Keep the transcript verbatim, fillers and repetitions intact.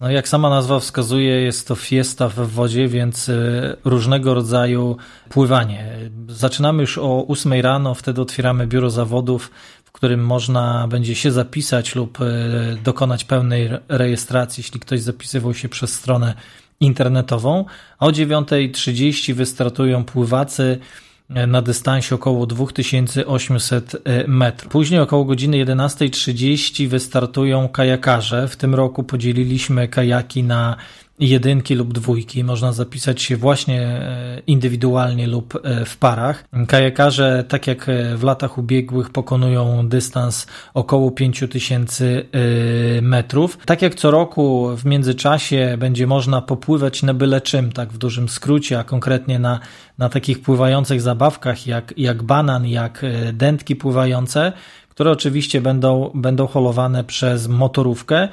No jak sama nazwa wskazuje, jest to fiesta w wodzie, więc różnego rodzaju pływanie. Zaczynamy już o ósmej rano, wtedy otwieramy biuro zawodów, w którym można będzie się zapisać lub dokonać pełnej rejestracji, jeśli ktoś zapisywał się przez stronę internetową. O dziewiątej trzydzieści wystartują pływacy na dystansie około dwa tysiące osiemset metrów. Później około godziny jedenastej trzydzieści wystartują kajakarze. W tym roku podzieliliśmy kajaki na jedynki lub dwójki. Można zapisać się właśnie indywidualnie lub w parach. Kajakarze, tak jak w latach ubiegłych, pokonują dystans około pięć tysięcy metrów. Tak jak co roku w międzyczasie będzie można popływać na byle czym, tak w dużym skrócie, a konkretnie na, na takich pływających zabawkach jak, jak banan, jak dętki pływające, które oczywiście będą, będą holowane przez motorówkę.